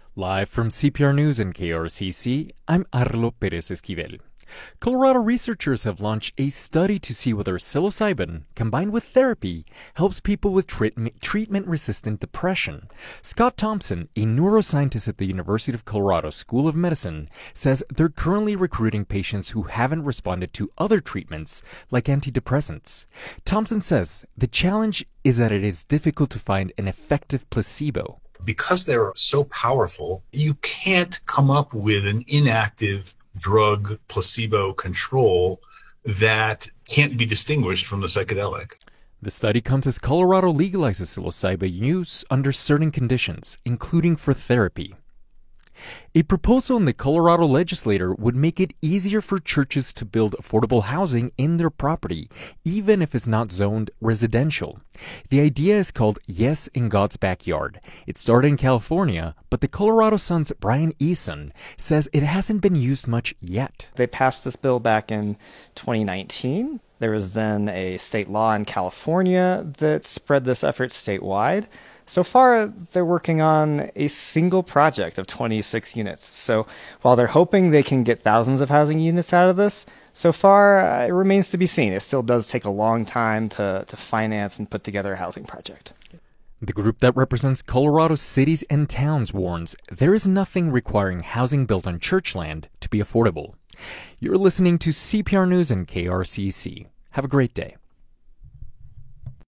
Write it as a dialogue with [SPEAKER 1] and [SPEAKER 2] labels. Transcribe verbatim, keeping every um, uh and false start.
[SPEAKER 1] Live from C P R News and K R C C, I'm Arlo Perez Esquivel. Colorado researchers have launched a study to see whether psilocybin, combined with therapy, helps people with treatment-resistant depression. Scott Thompson, a neuroscientist at the University of Colorado School of Medicine, says they're currently recruiting patients who haven't responded to other treatments, like antidepressants. Thompson says the challenge is that it is difficult to find an effective placebo.
[SPEAKER 2] Because they're so powerful, you can't come up with an inactive drug placebo control that can't be distinguished from the psychedelic.
[SPEAKER 1] The study comes as Colorado legalizes psilocybin use under certain conditions, including for therapy. A proposal in the Colorado legislature would make it easier for churches to build affordable housing in their property, even if it's not zoned residential. The idea is called Yes in God's Backyard. It started in California, but the Colorado Sun's Brian Eason says it hasn't been used much yet.
[SPEAKER 3] They passed this bill back in twenty nineteen. There was then a state law in California that spread this effort statewide. So far, they're working on a single project of twenty-six units. So while they're hoping they can get thousands of housing units out of this, so far uh, it remains to be seen. It still does take a long time to, to finance and put together a housing project.
[SPEAKER 1] The group that represents Colorado's cities and towns warns there is nothing requiring housing built on church land to be affordable. You're listening to C P R News and K R C C. Have a great day.